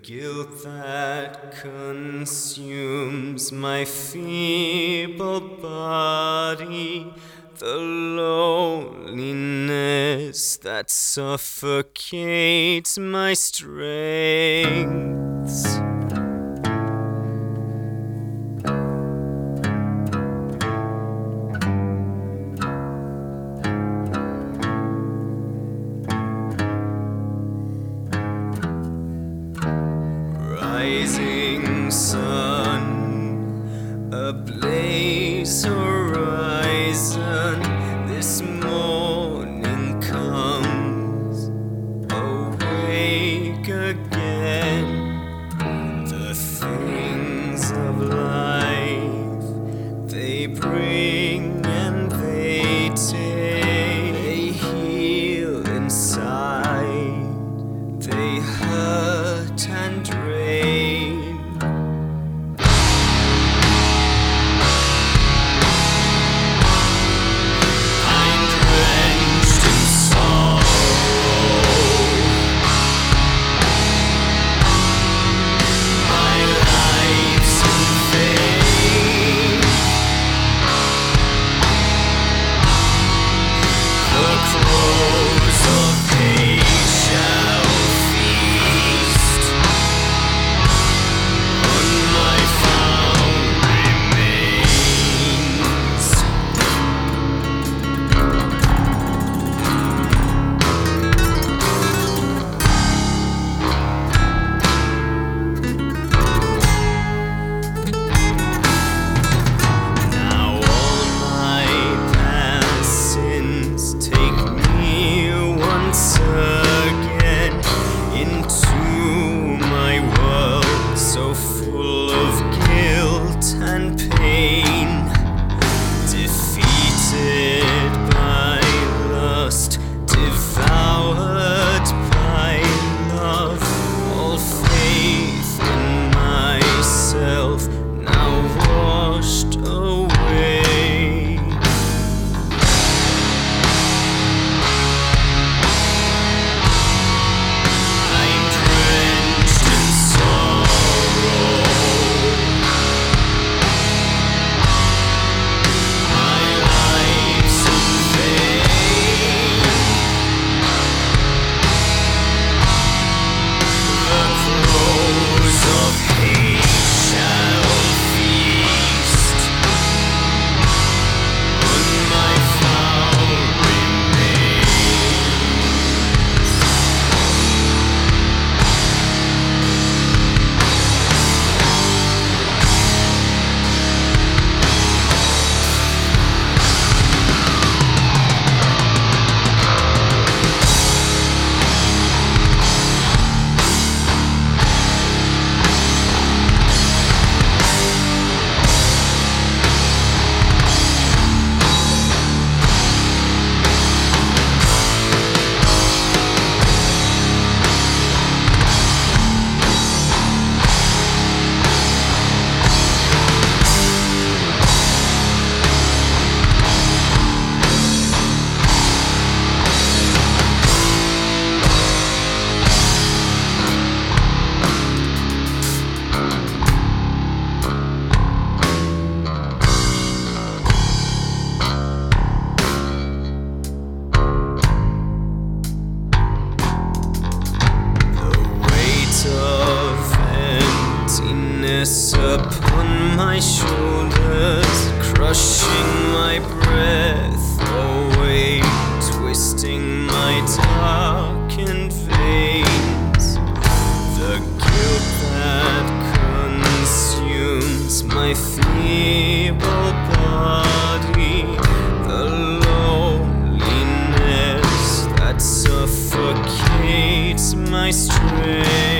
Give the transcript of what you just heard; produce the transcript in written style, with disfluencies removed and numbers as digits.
guilt that consumes my feeble body, the loneliness that suffocates my strengths. Rising sun, a blaze horizon, this morning comes, awake again. The things of life, they bring and they take, they heal inside, they hurt and drain. I'm drenched in sorrow, my life's in vain. The crows of hate shall feast on my foul remains. Now all my past sins take me once again into my world so full of guilt and pain, defeated by lust, devoured by love, all faith in myself now washed away. I'm drenched in sorrow, my life's in vain. The crows of hate shall feast on my foul remains. Of emptiness upon my shoulders, crushing my breath away, twisting my darkened veins. The guilt that consumes my feeble body, the loneliness that suffocates my strength.